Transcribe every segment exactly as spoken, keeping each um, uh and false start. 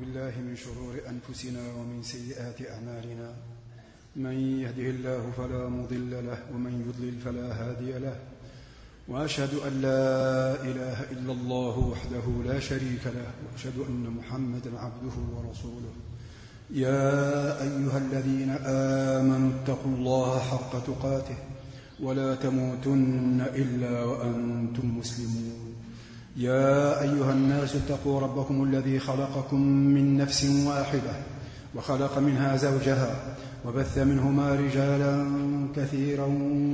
بالله من شرور أنفسنا ومن سيئات أعمالنا. من يهده الله فلا مضل له ومن يضلل فلا هادي له، وأشهد أن لا إله إلا الله وحده لا شريك له، وأشهد أن محمدا عبده ورسوله. يا أيها الذين آمنوا اتقوا الله حق تقاته ولا تموتن إلا وأنتم مسلمون. يا أيها الناس اتقوا ربكم الذي خلقكم من نفس واحدة وخلق منها زوجها وبث منهما رجالا كثيرا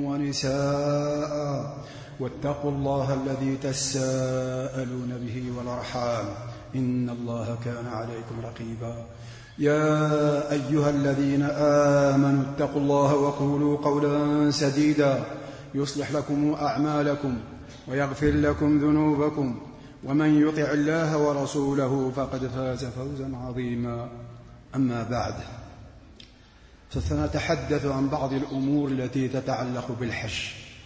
ونساء، واتقوا الله الذي تساءلون به والأرحام إن الله كان عليكم رقيبا. يا أيها الذين آمنوا اتقوا الله وقولوا قولا سديدا يصلح لكم أعمالكم ويغفر لكم ذنوبكم، ومن يطع الله ورسوله فقد فاز فوزا عظيما. أما بعد، فسنتحدث عن بعض الأمور التي تتعلق بالحج،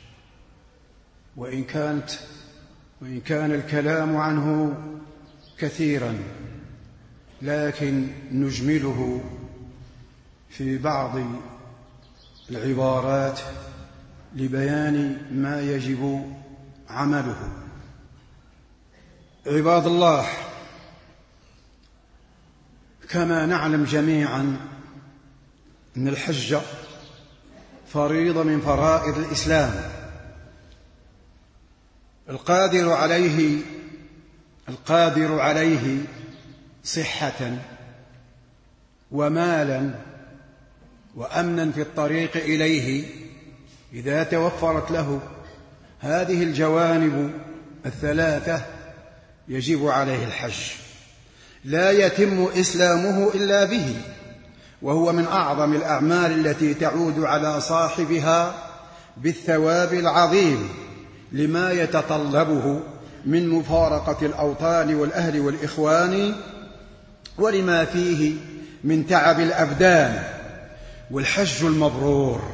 وإن كانت وإن كان الكلام عنه كثيرا، لكن نجمله في بعض العبارات لبيان ما يجب عمله. عباد الله، كما نعلم جميعا أن الحج فريضة من فرائض الإسلام، القادر عليه القادر عليه صحة ومالا وأمنا في الطريق إليه، إذا توفرت له هذه الجوانب الثلاثة يجب عليه الحج. لا يتم إسلامه إلا به، وهو من أعظم الأعمال التي تعود على صاحبها بالثواب العظيم لما يتطلبه من مفارقة الأوطان والأهل والإخوان، ولما فيه من تعب الأبدان. والحج المبرور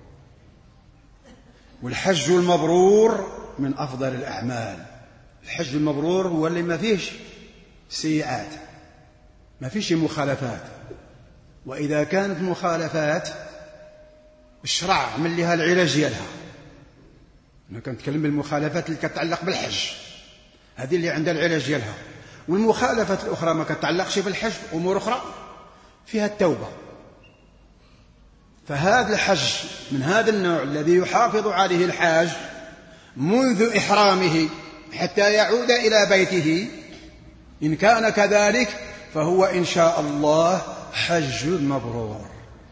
والحج المبرور من أفضل الأعمال. الحج المبرور هو اللي ما فيش سيئات، ما فيش مخالفات. وإذا كانت مخالفات الشرع من لها العلاج ديالها. أنا كنتكلم بالمخالفات اللي كتعلق بالحج، هذه اللي عندها العلاج ديالها. والمخالفات الأخرى ما كتعلقش بالحج، أمور أخرى فيها التوبة. فهذا الحج من هذا النوع الذي يحافظ عليه الحاج منذ إحرامه حتى يعود إلى بيته، إن كان كذلك فهو إن شاء الله حج مبرور.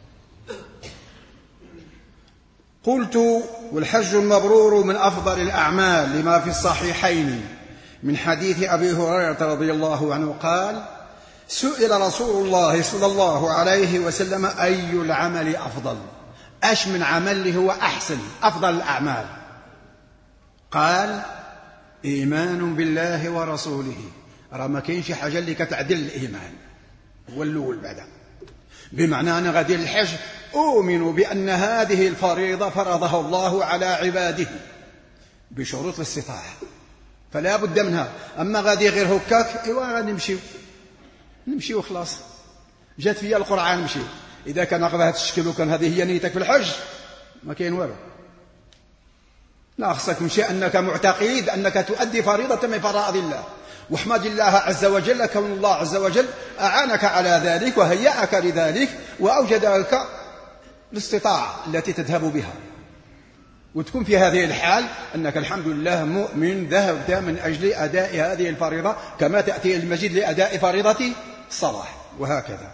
قلت: والحج المبرور من أفضل الأعمال لما في الصحيحين من حديث أبي هريرة رضي الله عنه قال: سئل رسول الله صلى الله عليه وسلم: أي العمل أفضل؟ أش من عمل هو أحسن أفضل الأعمال؟ قال: إيمان بالله ورسوله. راه ما كاين شي حاجة اللي كتعدل الإيمان، هو الأول بعدا. بمعنى أنا غادي للحج أؤمن بأن هذه الفريضة فرضها الله على عباده بشروط الاستطاعة، فلا بد منها. أما غادي غير هكاك، إيوا غادي نمشيو نمشي وخلاص، جات فيا القرعة نمشي. إذا كان غير هذا الشكل وكان هذه هي نيتك في الحج، ما كاين والو. لا، خصك تمشي أنك معتقد أنك تؤدي فريضة من فرائض الله، واحمد الله عز وجل كون الله عز وجل أعانك على ذلك وهيأك لذلك وأوجد لك الاستطاعة التي تذهب بها، وتكون في هذه الحال أنك الحمد لله مؤمن ذهبت من أجل أداء هذه الفريضة، كما تأتي المجيد لأداء فريضة الصلاة، وهكذا.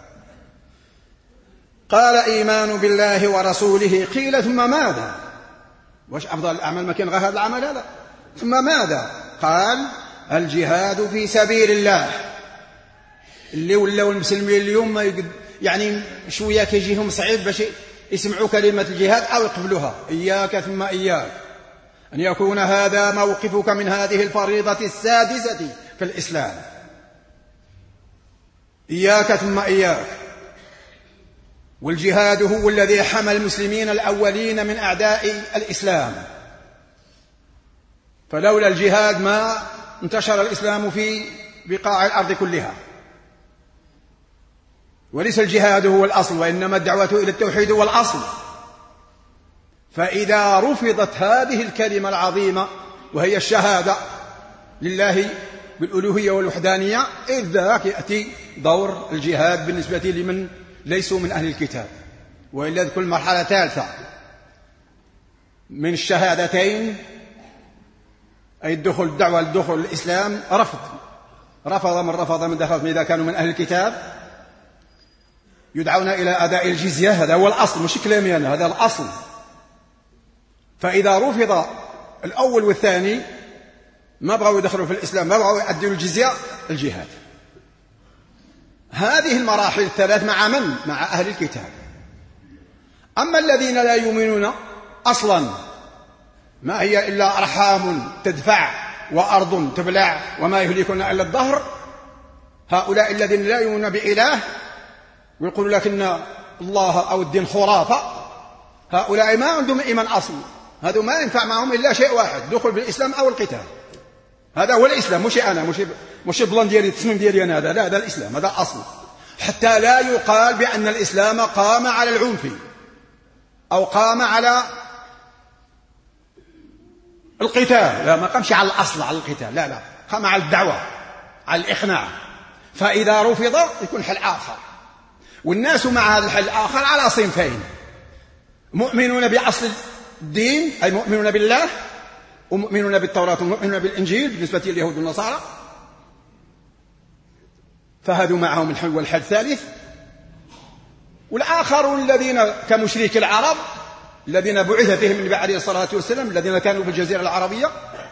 قال: إيمان بالله ورسوله. قيل: ثم ماذا؟ واش أفضل الأعمال؟ ما كان غير هذا العمل هذا؟ ثم ماذا؟ قال: الجهاد في سبيل الله. اللي ولاو المسلمين اليوم يعني شوية كيجيهم صعيب باش يسمعوا كلمة الجهاد أو يقبلوها. إياك ثم إياك أن يكون هذا موقفك من هذه الفريضة السادسة في الإسلام. إياك ثم إياك. والجهاد هو الذي حمى المسلمين الأولين من أعداء الإسلام، فلولا الجهاد ما انتشر الإسلام في بقاع الأرض كلها. وليس الجهاد هو الأصل، وإنما الدعوة إلى التوحيد هو الأصل. فإذا رفضت هذه الكلمة العظيمة وهي الشهادة لله بالألوهية والوحدانية، إذ ذاك يأتي دور الجهاد بالنسبة لمن ليسوا من أهل الكتاب. وإلا تكون مرحلة ثالثة من الشهادتين، أي الدخول الدعوة للدخول الإسلام، رفض رفض من رفض من دخل إذا كانوا من أهل الكتاب، يدعون إلى أداء الجزية. هذا هو الأصل، مش كلامي أنا، هذا الأصل. فإذا رفض الأول والثاني، ما بغوا يدخلوا في الإسلام، ما بغوا يؤدوا الجزية، الجهاد. هذه المراحل الثلاث مع من؟ مع أهل الكتاب. أما الذين لا يؤمنون أصلا، ما هي إلا أرحام تدفع وأرض تبلع وما يهلكنا إلا الدهر، هؤلاء الذين لا يؤمنون بإله ويقولوا لكن الله أو الدين خرافة، هؤلاء ما عندهم إيمان أصل. هذا ما ينفع معهم إلا شيء واحد، دخول بالإسلام أو القتال. هذا هو الإسلام، مش أنا، مش مش البلان ديالي، التصميم ديالي أنا، هذا لا، هذا الإسلام، هذا أصل. حتى لا يقال بأن الإسلام قام على العنف أو قام على القتال، لا، ما قامش على الأصل، على القتال، لا لا، قام على الدعوة، على الإقناع. فإذا رفض يكون حل آخر. والناس مع هذا الحل الآخر على صنفين: مؤمنون بأصل الدين، أي مؤمنون بالله، ومؤمنون بالتوراة ومؤمنون بالإنجيل بالنسبة لليهود والنصارى، فهذو معهم الحل والحل الثالث. والآخرون الذين كمشرك العرب الذين بعث فيهم النبي عليه الصلاة والسلام، الذين كانوا في الجزيرة العربية،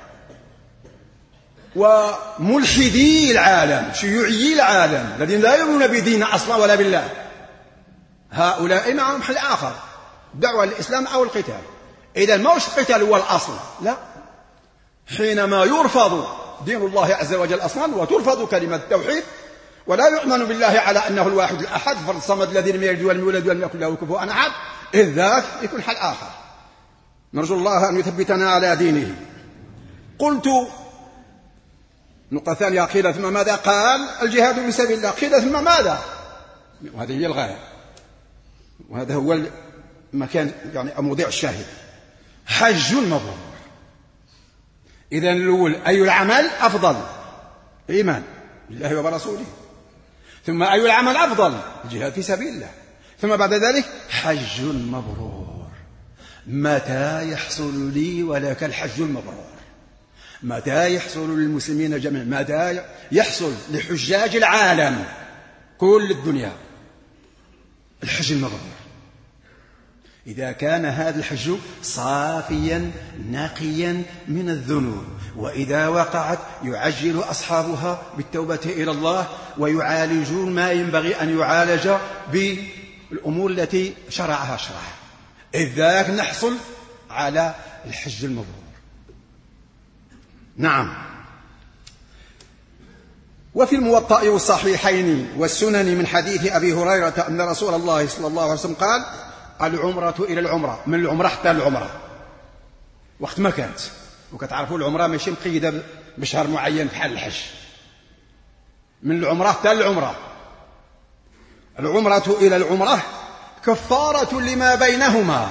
وملحدي العالم، شيوعي العالم، الذين لا يؤمنون بدين أصلا ولا بالله، هؤلاء معهم حل آخر: دعوة للإسلام أو القتال. إذا ما هوش القتال هو الأصل، لا. حينما يرفض دين الله عز وجل أصلا، وترفض كلمة التوحيد، ولا يؤمن بالله على أنه الواحد الأحد فرد الصمد الذي لم يلد ولم يولد ولم يكن له كفوا أحد، إذ ذاك يكون حل آخر. نرجو الله أن يثبتنا على دينه. قلت نقطة ثانية: قيل ثم ماذا؟ قال: الجهاد في سبيل الله. قيل ثم ماذا؟ وهذه هي الغاية، وهذا هو المكان، يعني موضع الشاهد: حج مبرور. إذن الأول أي العمل أفضل؟ إيمان بالله وبرسوله. ثم أي العمل أفضل؟ الجهاد في سبيل الله. ثم بعد ذلك حج مبرور. متى يحصل لي ولك الحج المبرور؟ متى يحصل للمسلمين جميعا؟ متى يحصل لحجاج العالم كل الدنيا الحج المبرور؟ إذا كان هذا الحج صافيا نقيا من الذنوب، وإذا وقعت يعجل أصحابها بالتوبة إلى الله، ويعالجون ما ينبغي أن يعالج بالأمور التي شرعها شرعها، إذ ذاك نحصل على الحج المبرور. نعم. وفي الموطأ والصحيحين والسنن من حديث أبي هريرة أن رسول الله صلى الله عليه وسلم قال: العمرة إلى العمرة، من العمرة حتى العمرة، وقت ما كانت. وكتعرفوا العمرة ماشي مقيدة بشهر معين بحال الحج، من العمرة حتى العمرة. العمرة إلى العمرة كفارة لما بينهما.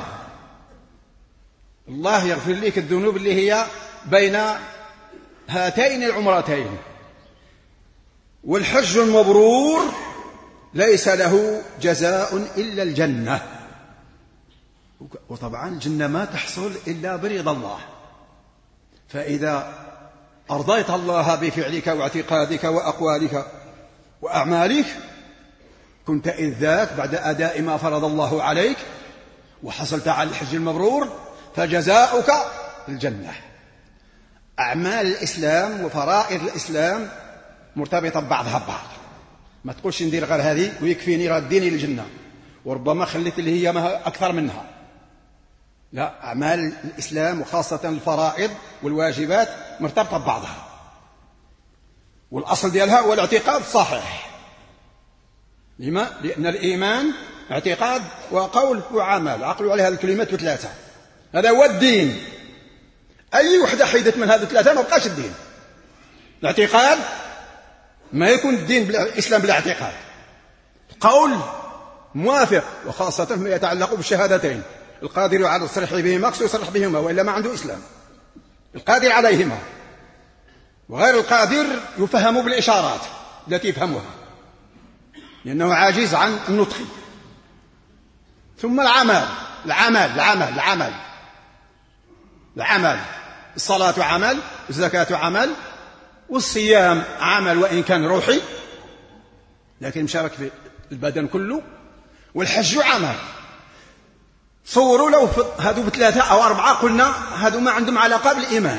الله يغفر لك الذنوب اللي هي بين هاتين العمرتين. والحج المبرور ليس له جزاء إلا الجنة، وطبعا الجنة ما تحصل إلا برضا الله. فإذا أرضيت الله بفعلك واعتقادك وأقوالك وأعمالك، كنت إذ ذاك بعد أداء ما فرض الله عليك وحصلت على الحج المبرور، فجزاؤك الجنة. أعمال الإسلام وفرائض الإسلام مرتبطة ببعضها ببعض. ما تقولش ندير غير هذه ويكفيني راه ديني للجنة، وربما خليت اللي هي ما أكثر منها. لا، أعمال الإسلام وخاصة الفرائض والواجبات مرتبطة ببعضها، والأصل ديالها هو الاعتقاد الصحيح. لما؟ لأن الإيمان اعتقاد وقول وعمل، عقلوا عليها الكلمات بثلاثة، هذا هو الدين. أي وحدة حيدت من هذه الثلاثة ما بقاش الدين. الاعتقاد ما يكون الدين بالإسلام بلا اعتقاد. قول موافق، وخاصة فيما يتعلق بالشهادتين. القادر على الصرح بهما يصرح بهما، وإلا ما عنده إسلام. القادر عليهما، وغير القادر يفهم بالإشارات التي يفهمها لأنه عاجز عن النطق. ثم العمل العمل العمل العمل العمل الصلاة عمل، الزكاة عمل، والصيام عمل وإن كان روحي لكن مشارك في البدن كله، والحج عمل. صوروا لو هادو بثلاثة أو أربعة قلنا هادو ما عندهم علاقة بالإيمان،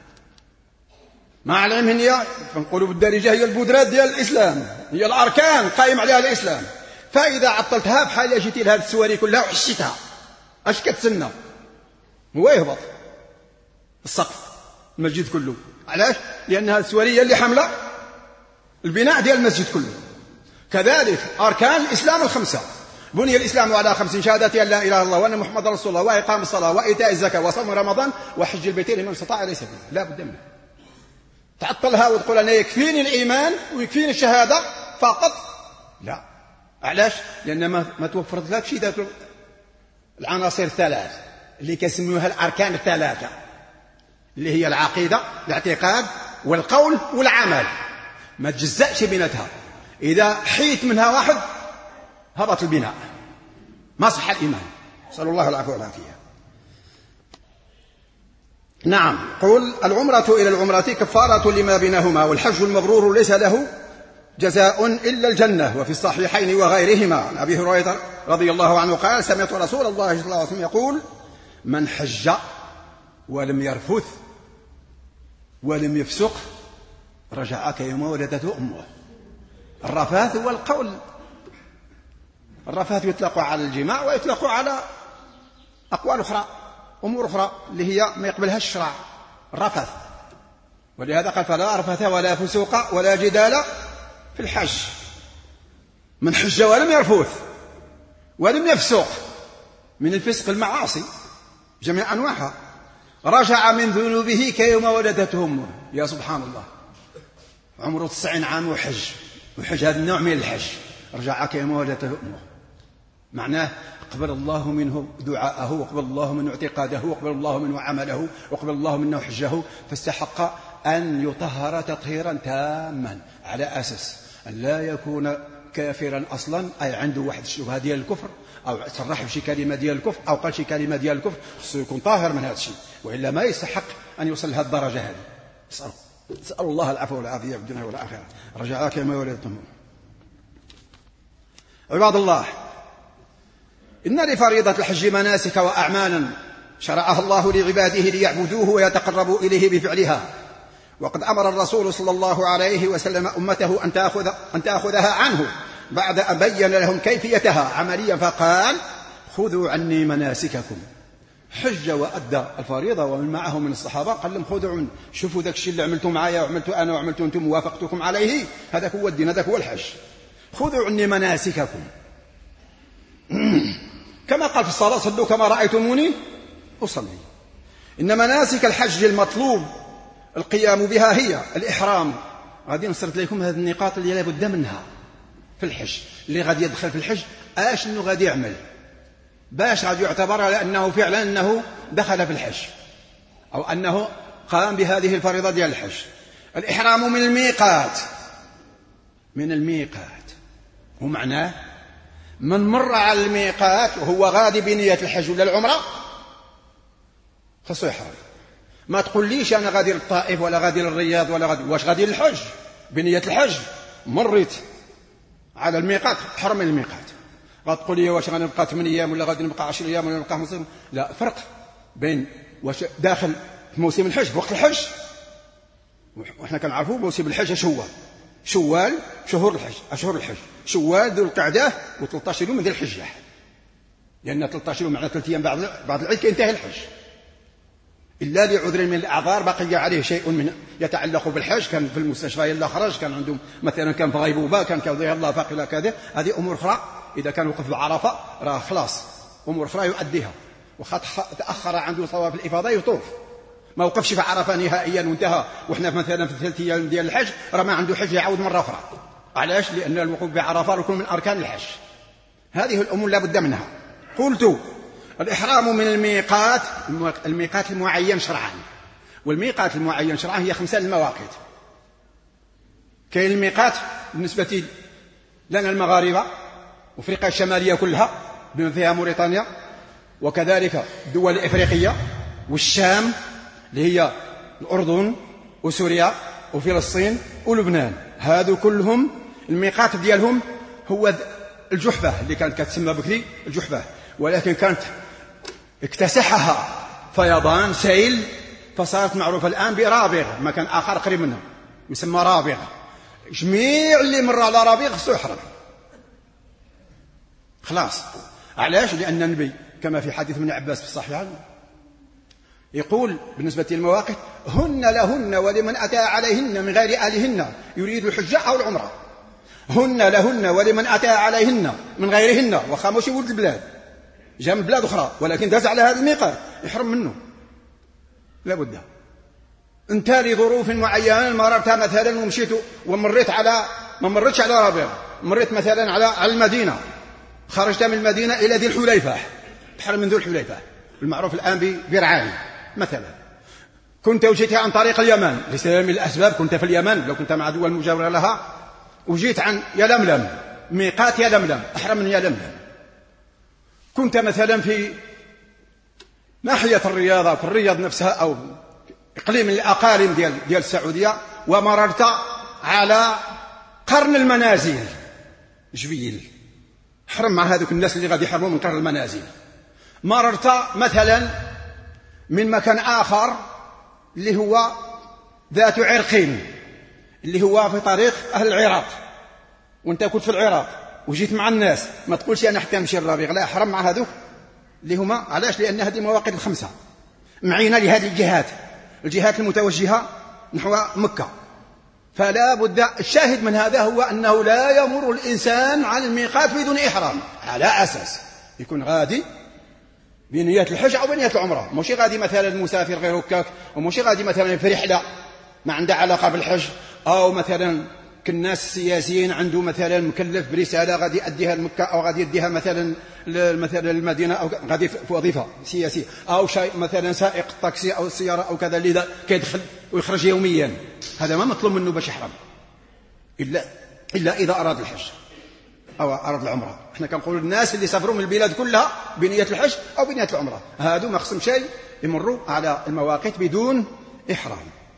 مع العلم هي نقولوا بالدارجة هي البودرات ديال الإسلام، هي الأركان قائم عليها الإسلام. فإذا عطلتها بحال جيتي لهذه السواري كلها وحشتها، اش كتسنى؟ هو يهبط السقف المسجد كله. علاش؟ لأن هذه السواري هي اللي حاملة البناء ديال المسجد كله. كذلك أركان الإسلام الخمسة، بني الإسلام على خمس: شهادة أن لا إله إلا الله وأن محمد رسول الله، وإقام الصلاة، وإيتاء الزكاة، وصوم رمضان، وحج البيتين لمن استطاع إليه سبيلا. لا بد منه. تعطلها وتقول أنا يكفيني الإيمان ويكفيني الشهادة فقط، لا. علاش؟ لأن ما, ما توفرت لك شي ذات العناصر الثلاث اللي كيسموها الأركان الثلاثة، اللي هي العقيدة، الاعتقاد، والقول والعمل. ما تجزأش بيناتها. إذا حيت منها واحد هبط البناء، ما صح الإيمان. نسأل الله العفو والعافية. نعم. قل العمرة إلى العمرة كفارة لما بينهما، والحج المبرور ليس له جزاء إلا الجنة. وفي الصحيحين وغيرهما عن أبي هريرة رضي الله عنه قال: سمعت رسول الله صلى الله عليه وسلم يقول: من حج ولم يرفث ولم يفسق رجع كيوم ولدته أمه. الرفاث هو القول. الرفاث يطلق على الجماع ويطلق على أقوال أخرى، أمور أخرى اللي هي ما يقبلها الشرع. الرفث، ولهذا قال: فلا رفث ولا فسوق ولا جدال في الحج. من حج ولم يرفث ولم يفسق، من الفسق المعاصي جميع أنواعها، رجع من ذنوبه كيوم ولدته أمه. يا سبحان الله، عمره تسعين عام وحج وحج هذا النوع من الحج، رجع كيوم ولدته أمه. معناه قبل الله منه دعاءه، وقبل الله منه اعتقاده، وقبل الله منه عمله، وقبل الله منه حجه، فاستحق أن يطهر تطهيرا تاما على أساس أن لا يكون كافرا أصلا، أي عنده واحد الشبهة ديال الكفر أو صرح بشي كلمة ديال الكفر أو قال شي كلمة ديال الكفر، خصو يكون طاهر من هذا الشيء، وإلا ما يستحق أن يوصل لهذه الدرجة هذه. نسأل نسأل الله العفو والعافية في الدنيا والآخرة. رجع كما ولدتم. عباد الله، إن لفريضة الحج مناسك وأعمالا شرعها الله لعباده ليعبدوه ويتقربوا إليه بفعلها. وقد أمر الرسول صلى الله عليه وسلم أمته أن تأخذ أن تأخذها عنه بعد أن بين لهم كيفيتها عمليا، فقال: خذوا عني مناسككم. حج وأدى الفريضة ومن معه من الصحابة، قال لهم: خذوا عني، شوفوا ذاك الشيء اللي عملتم معايا وعملته أنا وعملته أنتم ووافقتكم عليه، هذا هو الدين، هذا هو الحج. خذوا عني مناسككم. كما قال في الصلاة: صلوا كما رأيتموني أصلي. إن مناسك الحج المطلوب القيام بها هي الإحرام. غادي نسرد لكم هذه النقاط اللي لابد منها في الحج. اللي غادي يدخل في الحج اش انه غادي يعمل باش غادي يعتبر على انه فعلا انه دخل في الحج او انه قام بهذه الفريضة ديال الحج. الإحرام من الميقات، من الميقات، ومعناه من مر على الميقات وهو غادي بنية الحج ولا العمرة خصو يحرم. ما تقوليش أنا غادي للطائف ولا غادي للرياض ولا غادي، واش غادي للحج بنية الحج، مريت على الميقات حرم من الميقات. غتقول لي واش غادي نبقى ثمانية أيام ولا غادي نبقى عشر أيام ولا نبقى خمسة أيام؟ لا، فرق بين واش داخل في موسم الحج في وقت الحج، وإحنا كنعرفوا موسم الحج اش هو، شوال شهور الحج، أشهر الحج شوال ذو القعدة و13 يوم من ذي الحجة، لأن ثلاثة عشر يوم معنى ثلاث أيام بعد بعد العيد كينتهي الحج، إلا لعذر من الأعذار بقي عليه شيء من يتعلق بالحج، كان في المستشفى يلا خرج، كان عندهم مثلا كان في غيبوبة، كان كذا يلا فاقل كذا، هذه أمور أخرى. إذا كان وقف بعرفة راه خلاص أمور أخرى يؤديها، وخط تأخر عنده طواف الإفاضة يطوف، ما وقفش في عرفة نهائيا وانتهى، وإحنا مثلا في ثلاث أيام ديال الحج راه ما عنده حج يعود مرة أخرى، علاش؟ لأن الوقوف بعرفة ركن من أركان الحج. هذه الأمور لا بد منها. قلت الإحرام من الميقات، الميقات المعين شرعا، والميقات المعين شرعا هي خمسة المواقيت. كاين الميقات بالنسبة لنا المغاربة وأفريقيا الشمالية كلها بما فيها موريتانيا، وكذلك الدول الإفريقية والشام اللي هي الأردن وسوريا وفلسطين ولبنان. هذو كلهم الميقات ديالهم هو الجحفة اللي كانت كتسمى بكري الجحفة، ولكن كانت اكتسحها فيضان سيل فصارت معروفة الآن برابغ، مكان آخر قريب منها يسمى رابغ. جميع اللي مر على رابغ خصو يحرم خلاص. علاش؟ لأن النبي كما في حديث ابن عباس في الصحيح يقول بالنسبة للمواقيت: هن لهن ولمن أتى عليهن من غير أهلهن يريد الحجة أو العمرة. هن لهن ولمن أتى عليهن من غيرهن، وخا ماشي ولد البلاد جاء من بلاد أخرى ولكن داز على هذا الميقات يحرم منه لا بد. انت لظروف معينة مررت مثلا ومشيت ومريت على ما مرتش على رابغ، مريت مثلا على على المدينة، خرجت من المدينة إلى ذي الحليفة تحرم من ذي الحليفة المعروف الآن برعاي مثلا. كنت وجيت عن طريق اليمن لسبب من الأسباب، كنت في اليمن لو كنت مع دول مجاورة لها، وجيت عن يلملم ميقات يلملم أحرم من يلملم. كنت مثلا في ناحية الرياض في الرياض نفسها أو إقليم من الأقاليم ديال ديال السعودية، ومررت على قرن المنازل جبيل حرم مع هذوك الناس اللي غادي يحرموا من قرن المنازل. مررت مثلا من مكان آخر اللي هو ذات عرقين اللي هو في طريق أهل العراق، وانت كنت في العراق وجيت مع الناس، ما تقولش أنا حتى نمشي الرابغ، لا أحرم مع هذوك اللي هما. علاش؟ لأن هذه مواقيت الخمسة معينة لهذه الجهات الجهات المتوجهة نحو مكة. فلا بد. الشاهد من هذا هو أنه لا يمر الإنسان على الميقات بدون إحرام، على أساس يكون غادي بنية الحج أو بنية العمرة، ماشي غادي مثلا مسافر غير هكاك، وماشي غادي مثلا في رحلة ما عندها علاقة بالحج، أو مثلا كالناس السياسيين عنده مثلا مكلف برسالة غادي يؤديها لمكة أو غادي يديها مثلا مثلا المدينة أو غادي في وظيفة سياسية، أو شيء مثلا سائق الطاكسي أو السيارة أو كذا اللي كيدخل ويخرج يوميا، هذا ما مطلوب منه باش يحرم إلا إلا إذا أراد الحج أو أراد العمرة. احنا كنقول الناس اللي سافروا من البلاد كلها بنية الحج أو بنية العمرة هادو ما خصهم شيء يمروا على المواقيت بدون إحرام.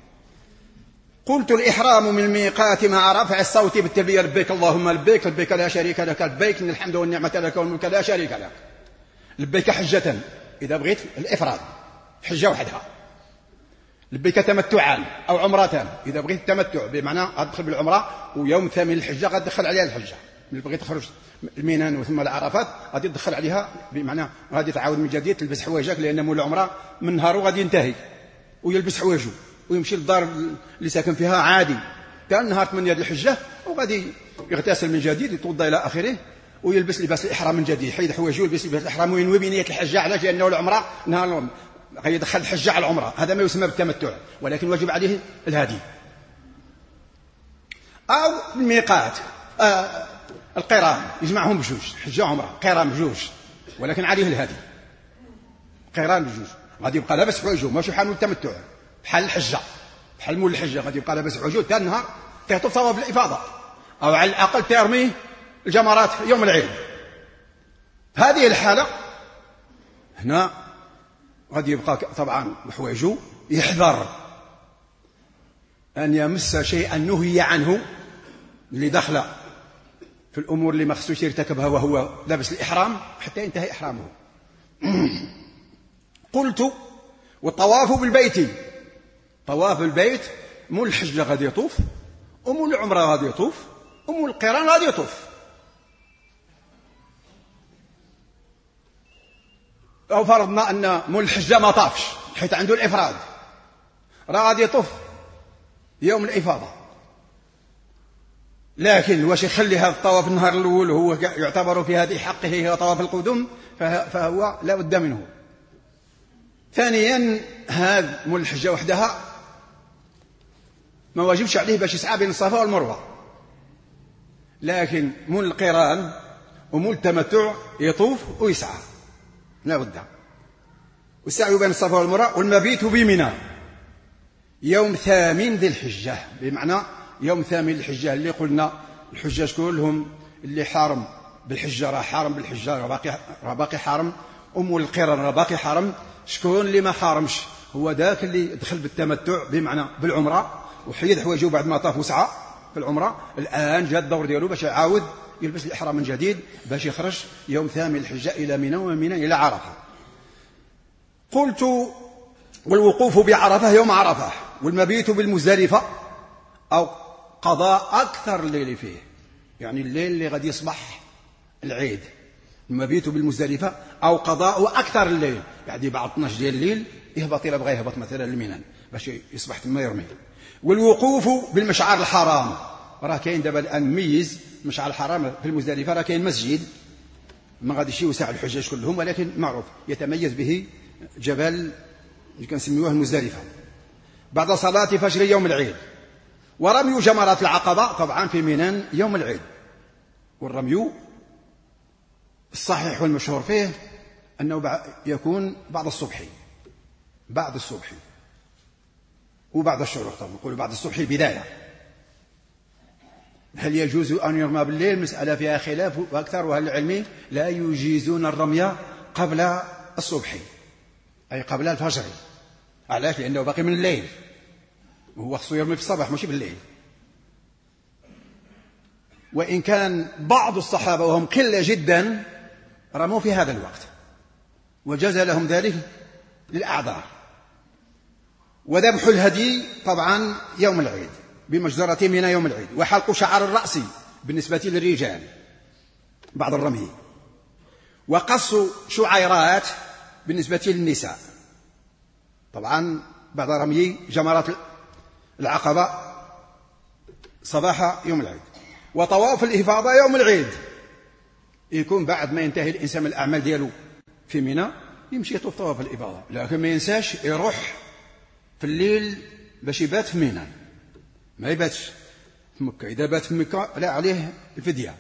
قلت الإحرام من الميقات مع رفع الصوت بالتلبية: لبيك اللهم لبيك، لبيك لا شريك لك لبيك، إن الحمد والنعمة لك والملك لا شريك لك. لبيك حجة إذا بغيت الإفراد حجة وحدها، لبيك تمتعا أو عمرتان إذا بغيت التمتع بمعنى أدخل بالعمرة ويوم ثامن الحجة غادي تدخل عليها الحجة، من بغيت تخرج المينان وثم العرفات غادي تدخل عليها بمعنى غادي تعاود من جديد تلبس حوايجك، لأن مول العمرة من نهاره غادي ينتهي ويلبس حوايجه ويمشي للدار اللي ساكن فيها عادي كان نهار ثمانية الحجة، وغادي يغتسل من جديد يتوضا إلى آخره ويلبس لباس الإحرام من جديد، يحيد حوايجه ويلبس لباس الإحرام وينوي بنية الحجة. علاش؟ لأنه العمرة نهار غيدخل الحجة على العمرة، هذا ما يسمى بالتمتع، ولكن واجب عليه الهدي. أو الميقات آه القران يجمعهم بجوج، حجة وعمرة قران بجوج، ولكن عليه الهدي قران بجوج، غادي يبقى لابس حوايجه ماشي بحال التمتع بحال الحجة بحال مول الحجة، غادي يبقى لابس حوايجه حتى النهار تيطوف طواف الإفاضة، أو على الأقل ترمي الجمرات يوم العيد. هذه الحالة هنا غادي يبقى طبعا بحوايجه، يحذر أن يمس شيئا نهي عنه اللي دخل في الأمور اللي ما خصوش يرتكبها وهو لابس الإحرام حتى ينتهي إحرامه. قلت والطواف بالبيت، طواف البيت مول الحجة غادي يطوف، ومول العمرة غادي يطوف، ومول القران غادي يطوف. أو فرضنا أن مول الحجة ما طافش حيث عنده الإفراد، راه غادي يطوف يوم الإفاضة، لكن واش يخلي هذا الطواف النهار الأول هو يعتبر في هذه حقه هو طواف القدوم، فهو لا بد منه. ثانيا هذا مول الحجة وحدها ما واجبش عليه باش يسعى بين الصفا والمروة، لكن مول القران ومول التمتع يطوف ويسعى لا بد. والسعي بين الصفا والمروة. والمبيت بمنى يوم ثامن ذي الحجة، بمعنى يوم ثامن الحجة اللي قلنا الحجاج كلهم اللي حارم بالحجة راه حارم بالحجة راه باقي راه باقي حارم، أم القران راه باقي حارم. شكون اللي ما حارمش؟ هو ذاك اللي دخل بالتمتع بمعنى بالعمرة وحيد حوايجه بعد ما طاف وسعى في العمرة. الآن جاء الدور ديالو باش يعاود يلبس الإحرام من جديد باش يخرج يوم ثامن الحجة إلى منى ومنى إلى عرفة. قلت والوقوف بعرفة يوم عرفة، والمبيت بالمزدلفة أو قضاء أكثر الليل فيه، يعني الليل اللي غادي يصبح العيد. المبيت بالمزدلفة أو قضاء أكثر الليل، يعني بعد اثنا عشر ديال الليل يهبط إلى بغى يهبط مثلا لمنى باش يصبح ثم يرمي. والوقوف بالمشعر الحرام، راه كاين دابا الآن ميز مشعر الحرام في المزدلفة، راه كاين مسجد ما غاديش يوسع الحجاج كلهم، ولكن معروف يتميز به جبل اللي كنسميوه المزدلفة. بعد صلاة فجر يوم العيد. ورمي جمرات العقبة طبعا في منى يوم العيد. والرمي الصحيح والمشهور فيه أنه يكون بعد الصبح، بعد الصبح وبعد الشروق. طبعا نقول بعد الصبح بداية. هل يجوز أن يرمى بالليل؟ مسألة فيها خلاف، وأكثر أهل العلم لا يجيزون الرمي قبل الصبح أي قبل الفجر. علاش؟ لأنه باقي من الليل، وهو خصو يرمي في الصباح ماشي بالليل. وإن كان بعض الصحابة وهم قلة جدا رموا في هذا الوقت وجاز لهم ذلك للأعذار. وذبح الهدي طبعا يوم العيد بمجزرة منى يوم العيد. وحلق شعر الرأس بالنسبة للرجال بعد الرمي. وقص شعيرات بالنسبة للنساء طبعا بعد رمي جمرات العقبة صباح يوم العيد. وطواف الإفاضة يوم العيد يكون بعد ما ينتهي الإنسان من الأعمال دياله في منى يمشي يطوف طواف الإفاضة، لكن ما ينساش يروح في الليل باش يبات في منى، ما يباتش في مكة. إذا بات في مكة لا عليه الفدية.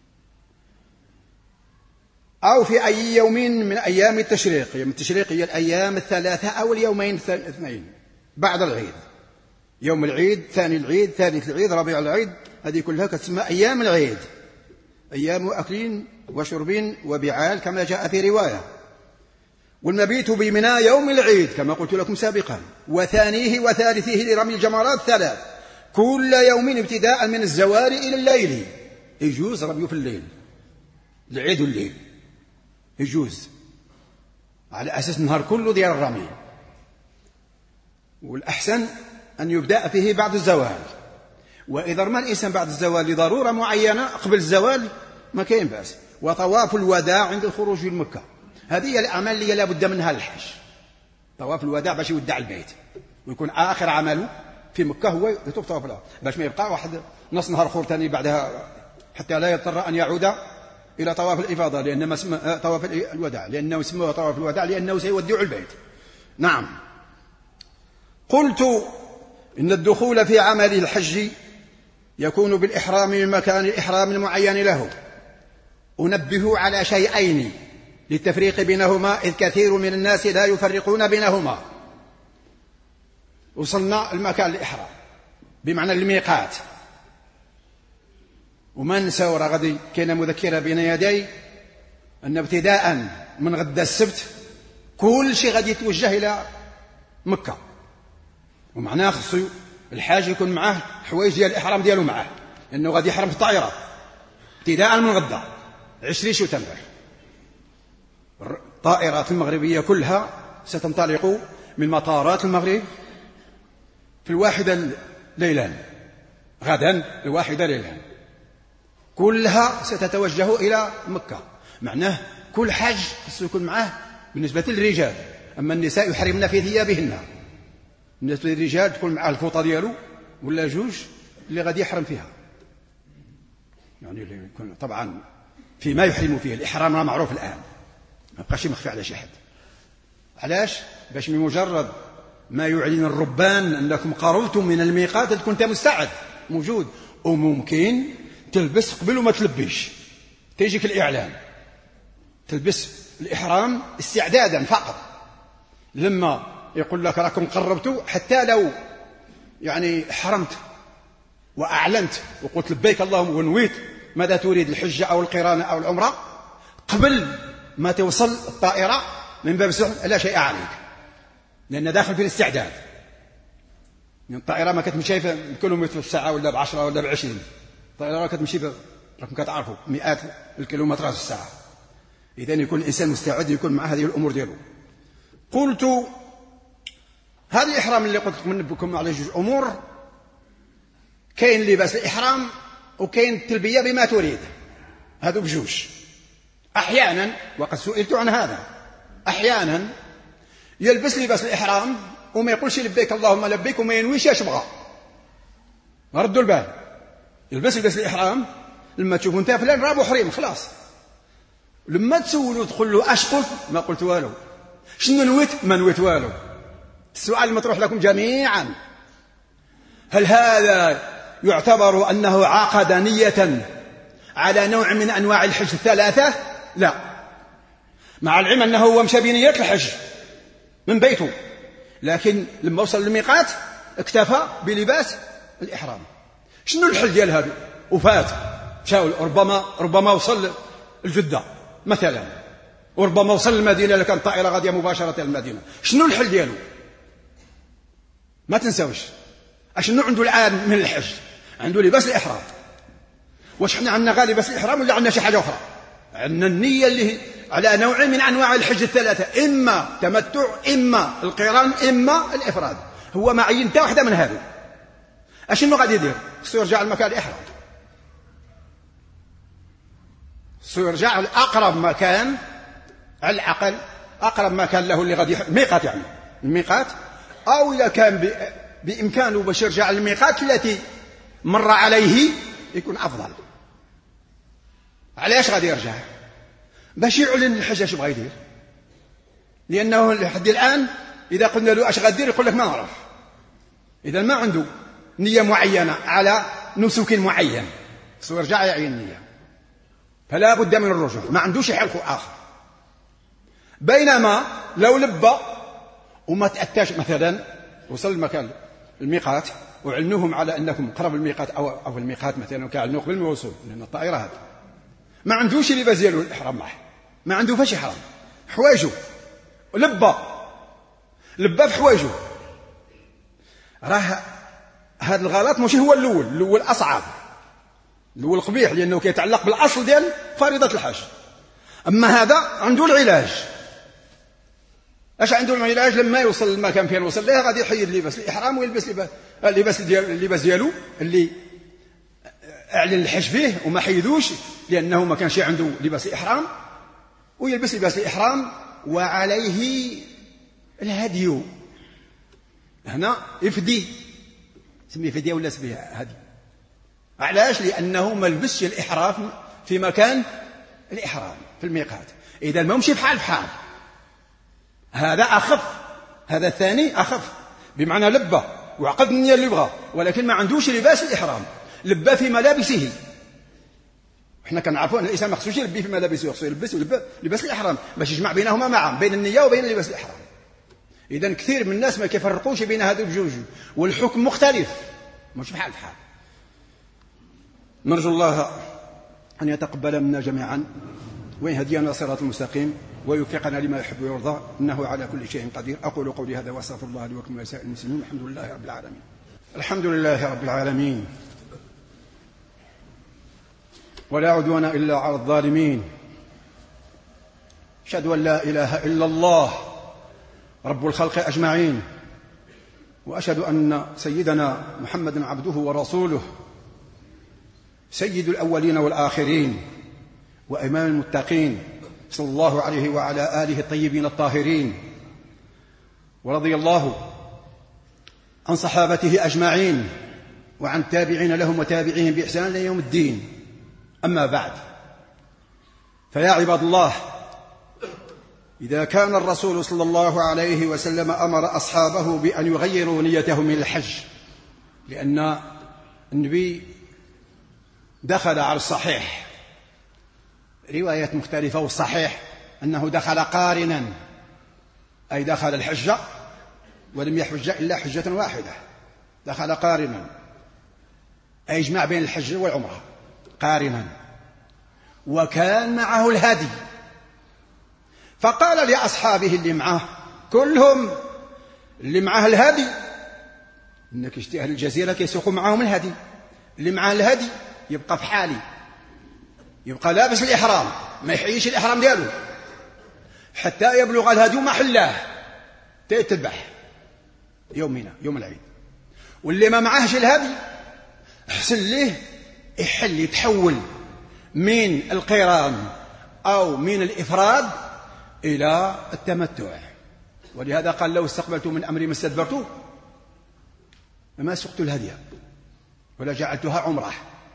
أو في أي يوم من أيام التشريق. يوم التشريق هي الأيام الثلاثة أو اليومين الاثنين بعد العيد. يوم العيد، ثاني العيد، ثالث العيد، رابع العيد، هذه كلها تسمى أيام العيد، أيام أكل وشرب وبعال كما جاء في رواية. والمبيت بمنى يوم العيد كما قلت لكم سابقا. وثانيه وثالثه لرمي الجمرات ثلاث كل يوم ابتداء من الزوال إلى الليل. يجوز رميه في الليل، العيد والليل يجوز على أساس النهار كله ديال الرمي. والأحسن أن يبدأ فيه بعد الزوال. وإذا رمى الإنسان بعد الزوال لضرورة معينة قبل الزوال ما كاين بأس. وطواف الوداع عند الخروج من مكة، هذه هي الأعمال اللي لا بد منها الحج. طواف الوداع باش يودع البيت ويكون آخر عمله في مكة هو يطوف طواف الوداع، باش ما يبقى واحد نص نهار اخر ثاني بعدها حتى لا يضطر أن يعود إلى طواف الإفاضة لأنه اسمه طواف الوداع، لأنه اسمه طواف الوداع لأنه سيودع البيت. نعم. قلت إن الدخول في عمل الحج يكون بالإحرام من مكان الإحرام المعين له. أنبه على شيئين للتفريق بينهما إذ كثير من الناس لا يفرقون بينهما. وصلنا المكان الإحرام بمعنى الميقات، وما نساو راه غادي كاينه مذكره بين يدي ان ابتداء من غدا السبت كل شيء غادي يتوجه الى مكه، ومعناه خصو الحاج يكون معاه حوايج ديال الاحرام ديالو معاه، لانه غادي يحرم في الطائره ابتداء من غدا عشرين سبتمبر. الطائرات المغربيه كلها ستنطلق من مطارات المغرب في الواحده ليلا، غدا الواحده ليلا كلها ستتوجه إلى مكة. معناه كل حاج يكون معه بالنسبة للرجال، أما النساء يحرمن في ثيابهن. بالنسبة للرجال تكون معه الفوطة ديالو ولا جوج اللي غادي يحرم فيها، يعني اللي يكون طبعا فيما يحرم فيه. الإحرام راه معروف الآن ما بقاش مخفي على شي حد. علاش؟ باش بمجرد ما يعلن الربان أنكم قربتم من الميقات كنت مستعد موجود، وممكن تلبس قبل وما تلبيش، تيجيك الإعلان تلبس الإحرام استعدادا فقط. لما يقول لك راكم قربتوا، حتى لو يعني حرمت وأعلنت وقلت لبيك اللهم ونويت ماذا تريد، الحجة أو القران أو العمرة، قبل ما توصل الطائرة من باب السحب لا شيء عليك، لأن داخل في الاستعداد. يعني الطائرة ما كتمشي بكيلومتر في الساعة ولا بعشرة ولا بعشرين، الطائرة كتمشي راكم كتعرفوا مئات الكيلومترات في الساعة. إذن يكون الإنسان مستعد يكون مع هذه الأمور ديالو. قلت هذا الإحرام اللي قلت لكم على جوج أمور، كاين لباس الإحرام وكاين التلبية بما تريد، هذو بجوج. أحيانا وقد سئلت عن هذا، أحيانا يلبس لباس الإحرام وما يقولش لبيك اللهم لبيك وما ينويش اش بغى. ردوا البال، يلبس لباس الإحرام لما تشوفوا انت فلان راه محرم خلاص، لما تسولوا تقول له اش قلت، ما قلت والو. شنو نويت؟ ما نويت والو. السؤال المطروح لكم جميعا، هل هذا يعتبر أنه عقد نية على نوع من أنواع الحج الثلاثة؟ لا، مع العلم أنه هو مشى بنية الحج من بيته، لكن لما وصل للميقات اكتفى بلباس الإحرام. شنو الحل ديال هذا؟ وفات شاول، ربما ربما وصل الجدة مثلا، وربما وصل المدينة لكان طائرة غادية مباشرة المدينة. شنو الحل ديالو؟ ما تنساوش اشنو عنده الآن من الحج؟ عنده لباس الإحرام. واش حنا عندنا غير لباس الإحرام ولا عندنا شي حاجة أخرى؟ عندنا النية اللي على نوع من أنواع الحج الثلاثة، إما تمتع إما القران إما الإفراد. هو ما عين حتى واحدة من هذه. اشنو غادي يدير؟ خصو يرجع لمكان الإحرام، خصو يرجع لأقرب مكان، على الأقل أقرب مكان له اللي غادي الميقات، يعني الميقات، أو إذا كان بإمكانه باش يرجع للميقات التي مر عليه يكون أفضل. علاش غادي يرجع؟ باش يعلن الحج اش بغا يدير، لأنه لحد الآن إذا قلنا له اش غادير يقول لك ما نعرف. إذا ما عنده نية معينة على نسك معين، خصو يرجع يعين النية، فلا بد من الرجوع، ما عندوش حل آخر. بينما لو لبى وما تأتاش، مثلا وصل المكان الميقات وعلنوهم على أنكم قرب الميقات أو أو الميقات مثلا، وكاعنوه قبل ما يوصل، لأن الطائرة هذه ما عندوش لباس ديالو الإحرام معه، ما عنده فاش يحرم، حوايجه لبى لبى في حوايجه. راه هذا الغلط ماشي هو الأول، الأول أصعب، الأول قبيح، لأنه كيتعلق بالأصل ديال فريضة الحج. أما هذا عنده العلاج. اش عنده العلاج؟ لما يوصل المكان فين وصل ليه غادي يحيد لباس الإحرام ويلبس لباس اللباس ديال اللباس ديالو اللي اعلن الحج فيه وما حيدوش، لأنه ما كانش عنده لباس الإحرام، ويلبس لباس الإحرام وعليه الهدي. هنا يفدي، سميه فدية ولا سميه هدي. علاش؟ لأنه ما لبسش الإحرام في مكان الإحرام في الميقات. إذا ما مشي بحال بحال، هذا أخف، هذا الثاني أخف، بمعنى لبى وعقد النية اللي يبغى، ولكن ما عندوش لباس الإحرام، لبى في ملابسه. احنا كنعرفوا ان الانسان ما خصوش يلبي في ملابسه، خصو يلبس لباس الإحرام باش يجمع بينهما معا، بين النية وبين لباس الإحرام. إذن كثير من الناس ما كيفرقوش بين هذو بجوج، والحكم مختلف مش بحال بحال. نرجو الله أن يتقبل منا جميعا ويهدينا صراط المستقيم ويوفقنا لما يحب ويرضى، إنه على كل شيء قدير. أقول قولي هذا وأستغفر الله لي ولكم ولسائر المسلمين. الحمد لله رب العالمين. الحمد لله رب العالمين، ولا عدوان إلا على الظالمين. أشهد أن لا إله إلا الله رب الخلق أجمعين، وأشهد أن سيدنا محمد عبده ورسوله، سيد الأولين والآخرين وإمام المتقين، صلى الله عليه وعلى آله الطيبين الطاهرين. ورضي الله عن صحابته أجمعين وعن تابعين لهم وتابعين بإحسان إلى يوم الدين. أما بعد، فيا عباد الله، إذا كان الرسول صلى الله عليه وسلم أمر أصحابه بأن يغيروا نيتهم من الحج، لأن النبي دخل على الصحيح، روايات مختلفة، والصحيح أنه دخل قارنا، أي دخل الحجة ولم يحج إلا حجة واحدة، دخل قارنا أي يجمع بين الحج والعمرة قارنا، وكان معه الهدي، فقال لأصحابه اللي معه كلهم اللي معه الهدي، إنك اشتي أهل الجزيرة كيسوقوا معهم الهدي، اللي معه الهدي يبقى في حالي، يبقى لابس الإحرام، ما يحييش الإحرام دياله حتى يبلغ الهدي محله تذبح يومنا يوم العيد. واللي ما معهش الهدي احسن ليه يحل يتحول من القران أو من الإفراد إلى التمتع. ولهذا قال لو استقبلت من أمري ما استدبرت ما سقت الهدي ولا جعلتها عمره،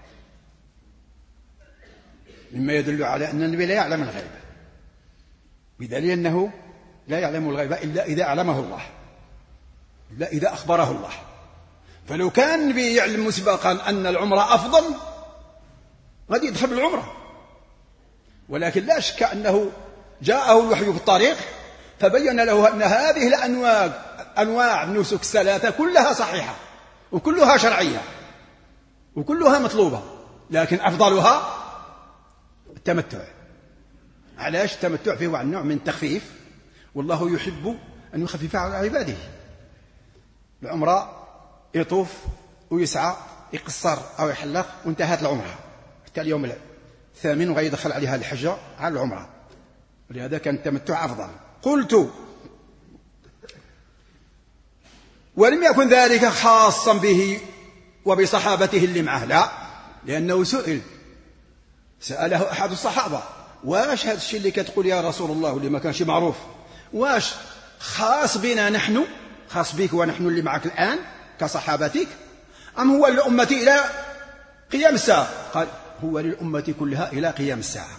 مما يدل على أن النبي لا يعلم الغيب، بدليل أنه لا يعلم الغيب إلا إذا أعلمه الله، إلا إذا أخبره الله. فلو كان النبي يعلم مسبقا أن العمرة أفضل قد يدخل بالعمرة، ولكن لا شك أنه جاءه الوحي في الطريق فبين له أن هذه الأنواع أنواع النسك الثلاثة كلها صحيحة وكلها شرعية وكلها مطلوبة، لكن أفضلها التمتع. علاش؟ التمتع فيه نوع من التخفيف، والله يحب أن يخفف على عباده. العمرة يطوف ويسعى يقصر أو يحلق وانتهت العمرة، حتى اليوم الثامن وغيدخل عليها الحجة على العمرة، ولهذا كان التمتع أفضل. قلت ولم يكن ذلك خاصا به وبصحابته اللي معه، لا، لأنه سئل سأله أحد الصحابة واش هذا الشيء اللي كتقول يا رسول الله واللي ما كانش معروف، واش خاص بنا نحن، خاص بك ونحن اللي معك الآن كصحابتك، أم هو للأمة إلى قيام الساعة؟ قال هو للأمة كلها إلى قيام الساعة.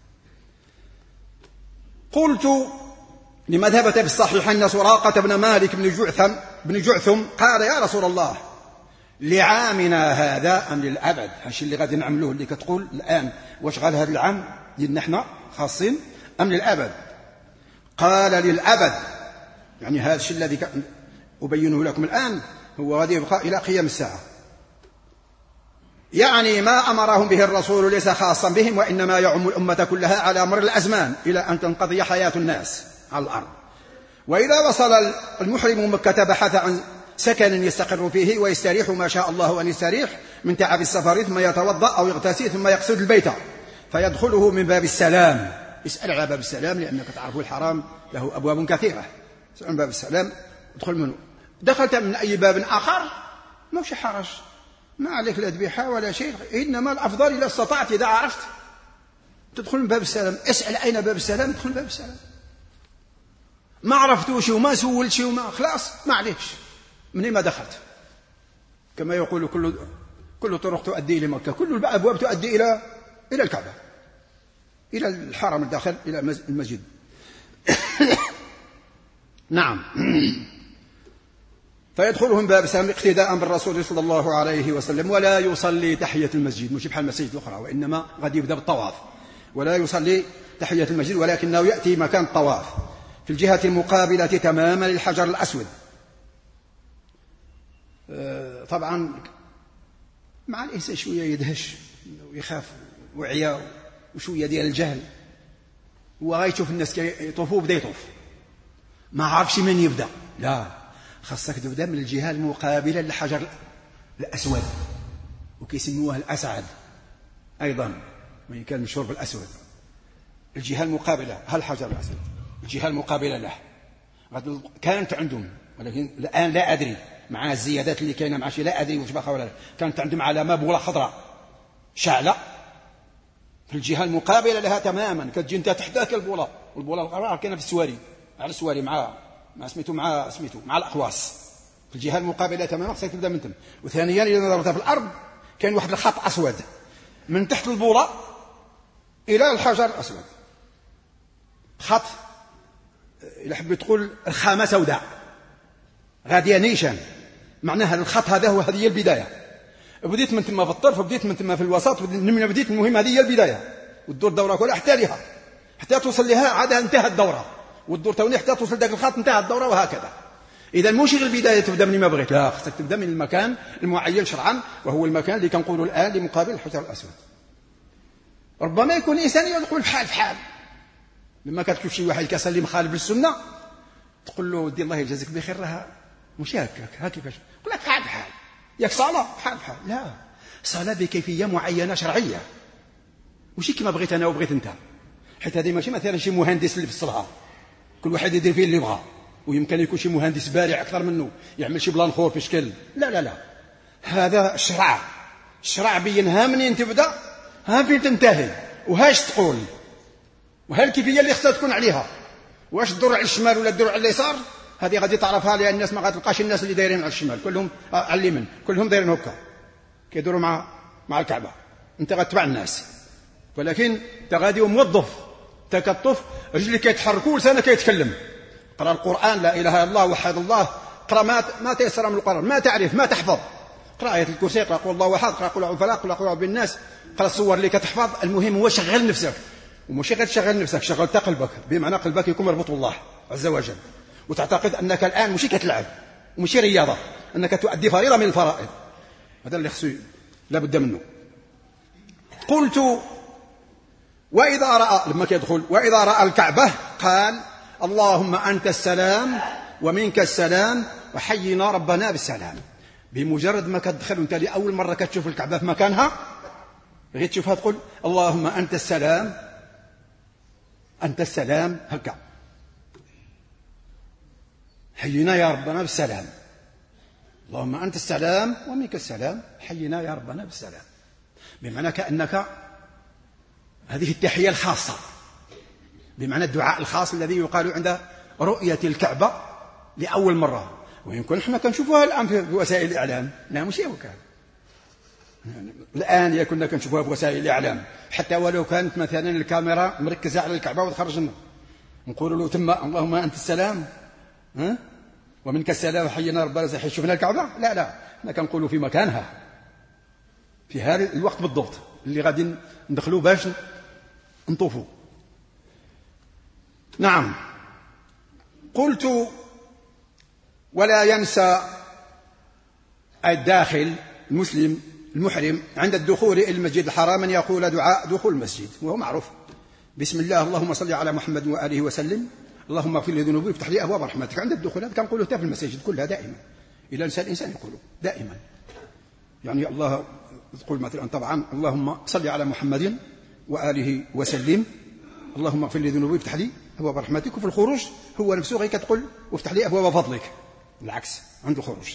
قلت لما ثبت في الصحيح أن سراقة بن مالك بن جعثم بن جعثم قال يا رسول الله لعامنا هذا أم للأبد؟ هالشيء اللي غادي نعملوه اللي كتقول الآن واش غال هذا العام ديالنا احنا خاصين أم للأبد؟ قال للأبد، يعني هذا الشيء الذي أبينه لكم الآن هو غادي يبقى إلى قيام الساعة، يعني ما أمرهم به الرسول ليس خاصا بهم وإنما يعم الأمة كلها على مر الأزمان إلى أن تنقضي حياة الناس على الأرض. وإذا وصل المحرم مكة بحث عن سكن يستقر فيه ويستريح ما شاء الله أن يستريح من تعب السفر، ثم يتوضأ أو يغتسل ثم يقصد البيت فيدخله من باب السلام. اسأل على باب السلام لأنك تعرف الحرام له أبواب كثيرة، من باب السلام ادخل منه. دخلت من أي باب آخر ما في حرج، ما عليك لا ذبيحة ولا شيء، إنما الأفضل إذا استطعت إذا عرفت تدخل من باب السلام. اسأل أين باب السلام، ادخل من باب السلام. ما عرفتوش وما سولتش وما خلاص ما عليكش منين ما دخلت. كما يقول كل كل طرق تؤدي إلى مكة، كل الأبواب تؤدي إلى إلى الكعبة، إلى الحرم الداخل، إلى المسجد. نعم. فيدخلهم باب السلام اقتداء بالرسول صلى الله عليه وسلم، ولا يصلي تحية المسجد، مش بحال المساجد الأخرى، وإنما قد يبدأ بالطواف، ولا يصلي تحية المسجد ولكنه يأتي مكان الطواف في الجهة المقابلة تماما للحجر الأسود. طبعا مع الإنسان شوية يدهش ويخاف وعيا وشوية ديال الجهل، وغايشوف الناس يطوفوا بدا يطوف ما عرفش من يبدأ، لا، خاصك تبدأ من الجهة المقابلة للحجر الأسود، وكيسموها الأسعد أيضا، وإن كان مشهور بالأسود. الجهة المقابلة هالحجر الأسود، الجهة المقابلة له كانت عندهم، ولكن الآن لا أدري مع الزيادات اللي كاينه مع شيء لا أدري واش باقا ولا لا. كانت عندهم علامة بولة خضراء شعلة في الجهة المقابلة لها تماما، كتجي انت تحت ذاك البولة، والبولة الخضراء كاينه في السواري، على السواري مع مع سميتو مع سميتو مع الأقواس، في الجهة المقابلة تماما خصك تبدا من تم. وثانيا إذا نظرت في الأرض كاين واحد الخط أسود من تحت البولة إلى الحجر الأسود، خط إلا حبيت تقول الخامة سوداء غادية نيشان، معناها الخط هذا هو هذه البداية. بديت من ثم في الطرف وبديت من ثم في الوسط، من بديت المهم هذه هي البداية، وتدور الدورة كلها حتى لها حتى توصل لها، عادها انتهت الدورة، وتدور توني حتى توصل ذاك الخط انتهت الدورة، وهكذا. إذا مش غير البداية تبدأ من ما بغيت، لا، خصك تبدأ من المكان المعين شرعا، وهو المكان اللي كنقولوا الآن لمقابل الحجر الأسود. ربما يكون إنسان يقول بحال بحال، لما كتشوف شي واحد كيصلي مخالف للسنة تقول له ودي الله يجازيك بخير، راه ماشي هكاك، ها كيفاش؟ يقول لك بحال بحال، ياك صلاة بحال بحال، لا، صلاة بكيفية معينة شرعية، ماشي كما بغيت أنا وبغيت أنت. حيت هذه ماشي مثلا شي مهندس اللي في الصلاة كل واحد يدير فيه اللي يبغى، ويمكن يكون شي مهندس بارع أكثر منه يعمل شي بلان خور في شكل، لا لا لا، هذا الشرع، الشرع بينها منين تبدأ ها فين تنتهي، وهاش تقول، وها الكيفية اللي خصها تكون عليها، واش تدور على الشمال ولا تدور على اليسار، هذه غادي تعرفها، لأن الناس ما غتلقاش الناس اللي دايرين على الشمال كلهم على اليمين، كلهم دايرين هكا كيدوروا مع مع الكعبة، انت غتبع الناس، ولكن انت غادي موظف، انت كطف رجلك كيتحركوا ولسانك كيتكلم، قرأ القرآن، لا إله إلا الله، وحد الله، قرأ ما ما تيسر من القرآن، ما تعرف ما تحفظ، قرأ آية الكرسي، قرأ قول الله أحد، قرأ قول أعوذ بالفلق، قرأ قول أعوذ بالناس، قرأ الصور اللي كتحفظ. المهم هو شغل نفسك، وماشي غير تشغل نفسك، شغلت قلبك، بمعنى قلبك يكون مربوط بالله عز وجل، وتعتقد أنك الآن ماشي كتلعب وماشي رياضة، أنك تؤدي فريضة من الفرائض، هذا اللي خصو لا بد منه. قلت وإذا رأى، لما كيدخل وإذا رأى الكعبة قال اللهم أنت السلام ومنك السلام وحينا ربنا بالسلام. بمجرد ما كتدخل وانت لأول مرة كتشوف الكعبة في مكانها، غير تشوفها تقول اللهم أنت السلام أنت السلام، هكا حينا يا ربنا بالسلام، اللهم أنت السلام ومنك السلام حينا يا ربنا بالسلام، بمعنى كأنك هذه التحية الخاصة، بمعنى الدعاء الخاص الذي يقال عند رؤية الكعبة لأول مرة. ويمكن احنا كنشوفوها الآن في وسائل الإعلام، لا مش وكان الآن يا كنا كنشوفوها في وسائل الإعلام، حتى ولو كانت مثلا الكاميرا مركزة على الكعبة وتخرج لنا نقول له ثم اللهم أنت السلام ها ومنك السلام حينا ربنا زي حيت شفنا الكعبة، لا لا، احنا كنقولوا في مكانها في هذا الوقت بالضبط اللي غادي ندخلوا باش نطوفوا. نعم. قلت ولا ينسى الداخل المسلم المحرم عند الدخول إلى المسجد الحرام أن يقول دعاء دخول المسجد، وهو معروف، بسم الله اللهم صل على محمد وآله وسلم، اللهم اغفر لي ذنوبي وافتح لي أبواب رحمتك. عند الدخول هذا كنقولوا حتى في المساجد كلها دائما، إلى نساء الإنسان يقولوا دائما، يعني الله تقول مثلا طبعا اللهم صل على محمد وآله وسلم، اللهم اغفر لي ذنوبي وافتح لي أبواب رحمتك. وفي الخروج هو نفسه غير كتقول وافتح لي أبواب فضلك، العكس عند الخروج.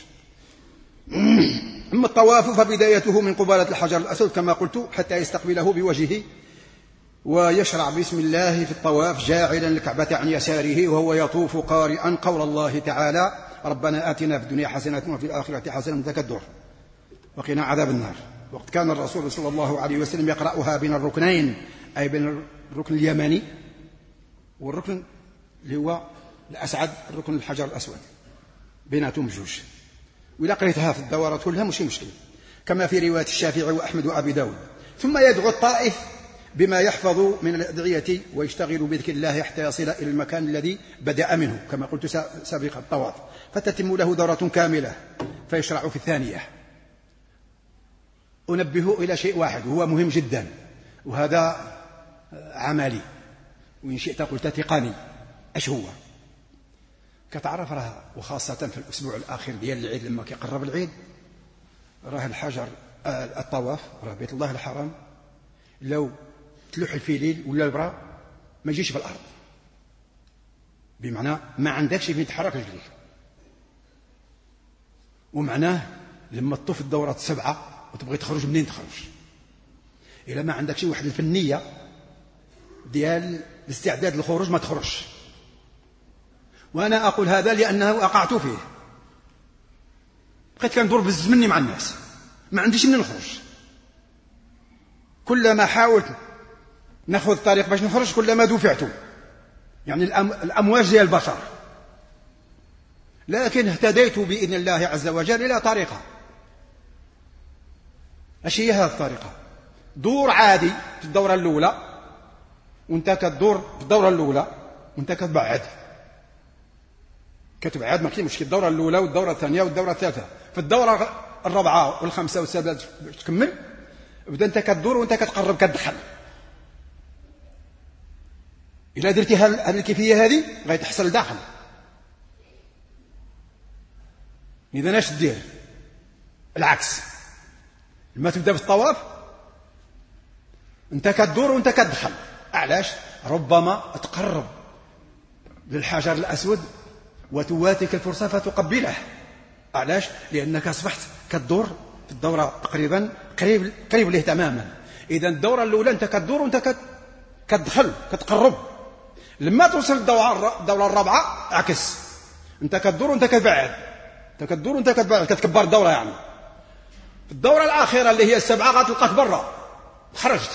أما الطواف فبدايته من قبالة الحجر الأسود كما قلت حتى يستقبله بوجهه، ويشرع بسم الله في الطواف جاعلا الكعبة عن يساره، وهو يطوف قارئا قول الله تعالى ربنا آتنا في الدنيا حسنة وفي الآخرة حسنة وتكدر وقنا عذاب النار. وقد كان الرسول صلى الله عليه وسلم يقرأها بين الركنين، أي بين الركن اليماني والركن اللي هو الأسعد، الركن الحجر الأسود، بيناتهم جوج، وإذا قريتها في الدورات كلها مش مشكلة، كما في رواية الشافعي وأحمد وأبي داود. ثم يدعو الطائف بما يحفظ من الأدعية ويشتغل بذكر الله حتى يصل إلى المكان الذي بدأ منه كما قلت سابقا الطواف، فتتم له دورة كاملة فيشرع في الثانية. أنبه إلى شيء واحد وهو مهم جدا، وهذا عملي وإن شئت قلت تقني. أش هو؟ كتعرف راه، وخاصة في الأسبوع الآخر ديال العيد لما كيقرب العيد، راه الحجر الطواف راه بيت الله الحرام لو تلوح الفيليل ولا البرا ما يجيش في الأرض، بمعنى ما عندكش فين تحرك رجليك. ومعناه لما تطوف الدورة السبعة وتبغي تخرج منين تخرج، إلا ما عندكش واحد الفنية ديال الاستعداد للخروج ما تخرج. وأنا أقول هذا لأنه أقعت فيه، بقيت كندور بالزمني مع الناس ما عنديش منين نخرج، كلما حاولت ناخذ الطريق باش نخرج كلما دفعت، يعني الأمواج ديال البشر. لكن اهتديت بإذن الله عز وجل إلى طريقة اش هي هذه الطريقة؟ دور عادي في الدورة الأولى وانت كتدور في الدورة الأولى وانت كتبعد كتبعد ما كاين مشكل. الدورة الأولى والدورة الثانية والدورة الثالثة. في الدورة الرابعة والخامسة والسادسة باش تكمل بدا انت كتدور وانت كتقرب كتدخل. إلا درتي هذه الكيفية هذه غيتحصل داخل. إذا اش دير؟ العكس. لما تبدا بالطواف انت كتدور وانت كتدخل. علاش؟ ربما تقرب للحجر الأسود وتواتك الفرصة فتقبله. علاش؟ لأنك أصبحت كتدور في الدورة تقريبا قريب قريب له تماما. إذا الدورة الأولى أنت كتدور وأنت كتدخل كتقرب. لما توصل الدورة الدورة الرابعة عكس، أنت كتدور وأنت كتبعد، أنت كتدور وأنت كتبعد كتكبر الدورة. يعني في الدورة الأخيرة اللي هي السبعة غتلقاك برا خرجت،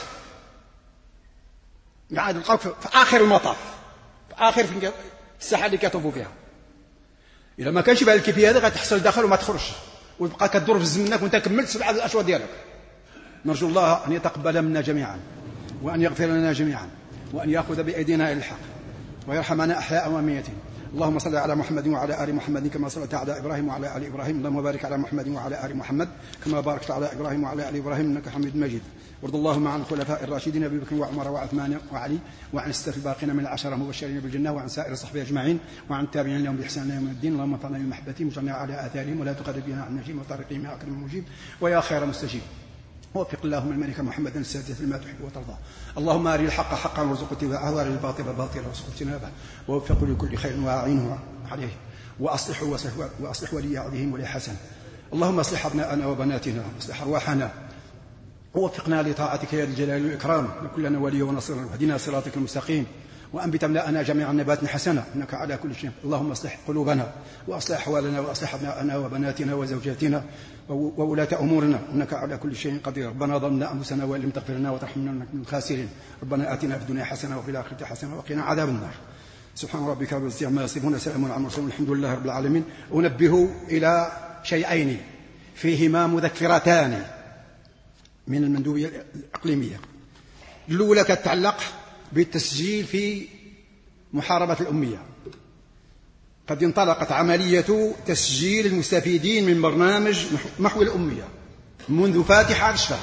قاعد تلقاك في آخر المطاف، في آخر في الساحة اللي كيطوفوا فيها. إذا ما كانش بهذه الكيفية هذه غتحصل داخل وما تخرجش وتبقى كتدور في زمنك وانت كملت سبعة الأشواط ديالك. نرجو الله أن يتقبل منا جميعا وأن يغفر لنا جميعا وأن يأخذ بأيدينا إلى الحق ويرحمنا أحياء وأميتين. اللهم صل على محمد وعلى آل محمد كما صليت على إبراهيم وعلى آل إبراهيم. اللهم بارك على محمد وعلى آل محمد كما باركت على إبراهيم وعلى آل إبراهيم إنك حميد مجيد. وارض اللهم عن الخلفاء الراشدين أبي بكر وعمر وعثمان وعلي وعن السلف الباقين من العشرة المبشرين بالجنة وعن سائر صحبه أجمعين وعن التابعين لهم بإحسان إلى يوم الدين. اللهم انفعنا بمحبتهم واجعلنا على آثارهم ولا تقرب بنا عن نجيم وطريقهم يا أكرم المجيب ويا خير مستجيب. وفق اللهم الملك محمدا السادس لما تحب وترضى. اللهم أري الحق حقا وارزق اتباعه وأري الباطل باطلا وارزق اجتنابه ووفقه لكل خير وأعينه عليه وأصلح وأصلح ولي عهدهم ولي حسن. اللهم اصلح أبناءنا وبناتنا واصلح أرواحنا ووفقنا لطاعتك يا ذي الجلال والإكرام لكلنا ولي ونصيرا واهدنا صراطك المستقيم وأنبت أملاءنا جميعا نبات حسنا إنك على كل شيء. اللهم اصلح قلوبنا وأصلح أحوالنا وأصلح أبناءنا وبناتنا وزوجاتنا وولاة أمورنا إنك على كل شيء قدير. ربنا ظلمنا أنفسنا وإن لم تغفر لنا وترحمنا إنك من الخاسرين. ربنا آتنا في الدنيا حسنة وفي الآخرة حسنة وقنا عذاب النار. سبحان ربك رب العزة عما يصفون سلام على المرسلين الحمد لله رب العالمين. أنبه إلى شيئين فيهما مذكرتان من المندوبية الإقليمية. الأولى تتعلق بالتسجيل في محاربة الأمية. قد انطلقت عملية تسجيل المستفيدين من برنامج محو الأمية منذ فاتحة الشهر.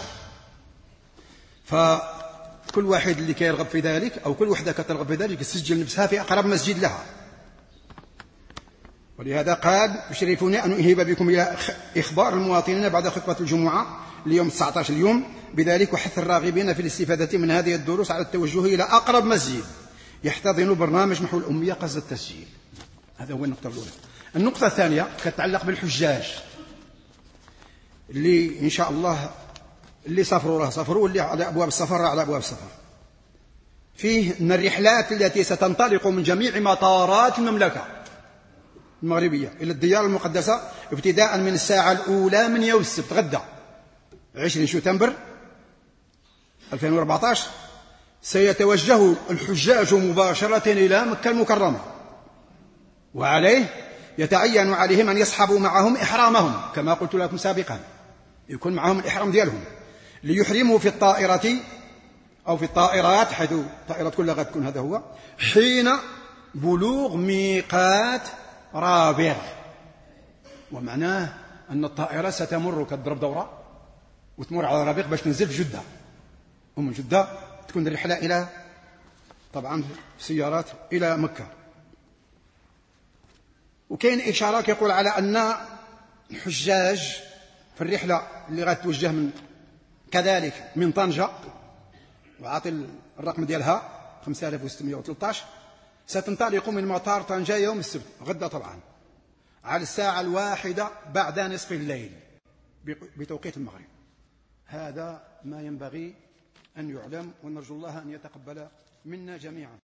فكل واحد اللي كيرغب في ذلك أو كل وحدة كترغب في ذلك تسجل نفسها في أقرب مسجد لها. ولهذا قال يشرفني أن أنهب بكم إلى إخبار المواطنين بعد خطبة الجمعة اليوم تسعة عشر اليوم بذلك وحث الراغبين في الاستفادة من هذه الدروس على التوجه إلى أقرب مسجد يحتضن برنامج محو الأمية قصد التسجيل. هذا هو النقطة الأولى. النقطة الثانية تتعلق بالحجاج اللي إن شاء الله اللي سافروا راه سافروا واللي على أبواب السفر على أبواب السفر. فيه من الرحلات التي ستنطلق من جميع مطارات المملكة المغربية إلى الديار المقدسة ابتداء من الساعة الأولى من يوم السبت غدا عشرين شتنبر ألفين وأربعة عشر سيتوجه الحجاج مباشرة إلى مكة المكرمة، وعليه يتعين عليهم أن يصحبوا معهم إحرامهم كما قلت لكم سابقا، يكون معهم الإحرام ديالهم ليحرموا في الطائرة أو في الطائرات حيث الطائرات كلها غتكون تكون هذا هو حين بلوغ ميقات رابغ. ومعناه أن الطائرة ستمر كتضرب دورة وتمر على رابغ باش تنزل في جدة، ومن جدة تكون الرحلة إلى طبعا في سيارات إلى مكة. وكاين إشارة يقول على أن الحجاج في الرحلة اللي غتوجه من كذلك من طنجة وعاطي الرقم ديالها خمسة آلاف وستمائة وثلاثة عشر ستنطلق من مطار طنجة يوم السبت غدا طبعا على الساعة الواحدة بعد نصف الليل بتوقيت المغرب. هذا ما ينبغي أن يعلم ونرجو الله أن يتقبل منا جميعا.